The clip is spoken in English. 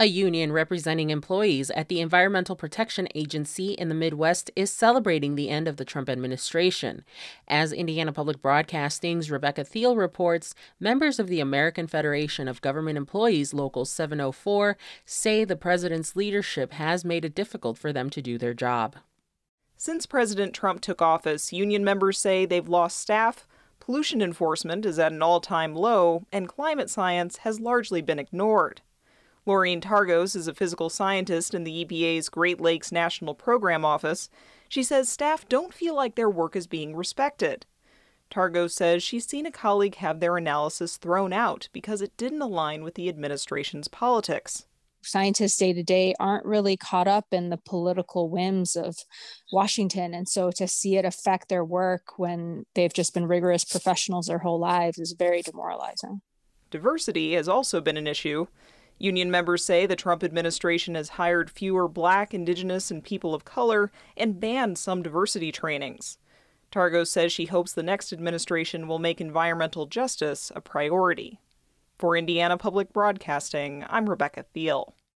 A union representing employees at the Environmental Protection Agency in the Midwest is celebrating the end of the Trump administration. As Indiana Public Broadcasting's Rebecca Thiel reports, members of the American Federation of Government Employees Local 704 say the president's leadership has made it difficult for them to do their job. Since President Trump took office, union members say they've lost staff, pollution enforcement is at an all-time low, and climate science has largely been ignored. Laureen Targos is a physical scientist in the EPA's Great Lakes National Program Office. She says staff don't feel like their work is being respected. Targos says she's seen a colleague have their analysis thrown out because it didn't align with the administration's politics. Scientists day to day aren't really caught up in the political whims of Washington. And so to see it affect their work when they've just been rigorous professionals their whole lives is very demoralizing. Diversity has also been an issue. Union members say the Trump administration has hired fewer Black, Indigenous, and people of color and banned some diversity trainings. Targos says she hopes the next administration will make environmental justice a priority. For Indiana Public Broadcasting, I'm Rebecca Thiel.